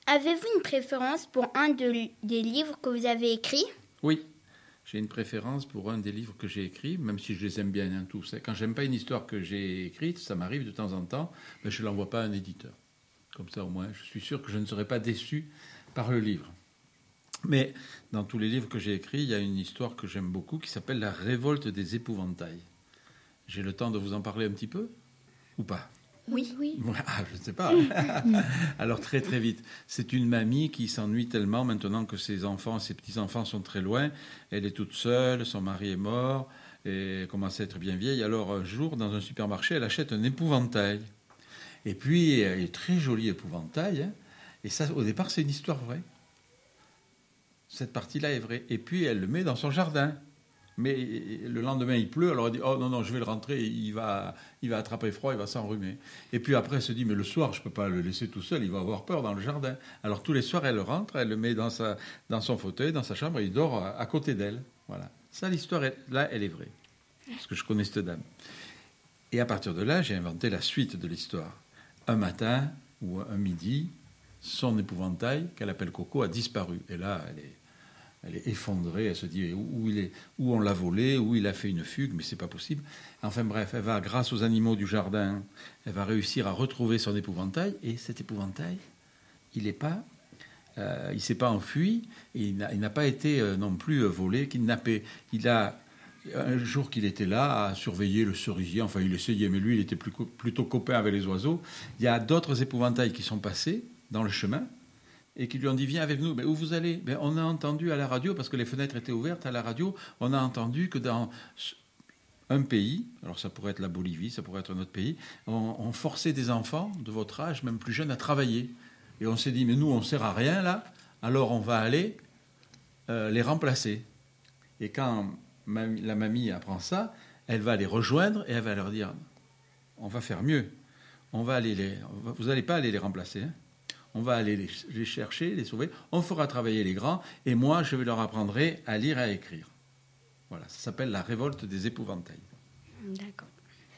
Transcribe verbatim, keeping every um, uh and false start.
Avez-vous une préférence pour un de, des livres que vous avez écrits? Oui, j'ai une préférence pour un des livres que j'ai écrits, même si je les aime bien hein, tous. Quand j'aime pas une histoire que j'ai écrite, ça m'arrive de temps en temps, mais je ne l'envoie pas à un éditeur. Comme ça, au moins, je suis sûr que je ne serai pas déçu par le livre. Mais dans tous les livres que j'ai écrits, il y a une histoire que j'aime beaucoup qui s'appelle La révolte des épouvantails. J'ai le temps de vous en parler un petit peu ou pas? Oui. oui. Ah, je ne sais pas. Alors très très vite. C'est une mamie qui s'ennuie tellement maintenant que ses enfants, ses petits-enfants sont très loin. Elle est toute seule, son mari est mort, et elle commence à être bien vieille. Alors un jour, dans un supermarché, elle achète un épouvantail. Et puis, elle est très joli épouvantail. Hein. Et ça, au départ, c'est une histoire vraie. Cette partie-là est vraie. Et puis, elle le met dans son jardin. Mais le lendemain, il pleut, alors elle dit « Oh non, non, je vais le rentrer, il va, il va attraper froid, il va s'enrhumer. » Et puis après, elle se dit « Mais le soir, je ne peux pas le laisser tout seul, il va avoir peur dans le jardin. » Alors tous les soirs, elle rentre, elle le met dans, sa, dans son fauteuil, dans sa chambre, et il dort à, à côté d'elle. Voilà. Ça, l'histoire, là, elle est vraie. Parce que je connais cette dame. Et à partir de là, j'ai inventé la suite de l'histoire. Un matin, ou un midi, son épouvantail, qu'elle appelle Coco, a disparu. Et là, elle est... Elle est effondrée, elle se dit où, il est, où on l'a volé, où il a fait une fugue, mais c'est pas possible. Enfin bref, elle va, grâce aux animaux du jardin, elle va réussir à retrouver son épouvantail, et cet épouvantail, il n'est pas, euh, il s'est pas enfui, et il n'a, il n'a pas été euh, non plus euh, volé, kidnappé. Il a, un jour qu'il était là, à surveiller le cerisier, enfin il essayait, mais lui il était plus, plutôt copain avec les oiseaux. Il y a d'autres épouvantails qui sont passés dans le chemin, et qui lui ont dit « Viens avec nous ». « Mais où vous allez ?» ben, on a entendu à la radio, parce que les fenêtres étaient ouvertes à la radio, on a entendu que dans un pays, alors ça pourrait être la Bolivie, ça pourrait être un autre pays, on, on forçait des enfants de votre âge, même plus jeunes, à travailler. Et on s'est dit « Mais nous, on ne sert à rien là, alors on va aller euh, les remplacer ». Et quand mamie, la mamie apprend ça, elle va les rejoindre et elle va leur dire « On va faire mieux, on va aller les, vous n'allez pas aller les remplacer, hein. On va aller les, les chercher, les sauver. On fera travailler les grands. Et moi, je vais leur apprendre à lire et à écrire. » Voilà, ça s'appelle La révolte des épouvantails. D'accord.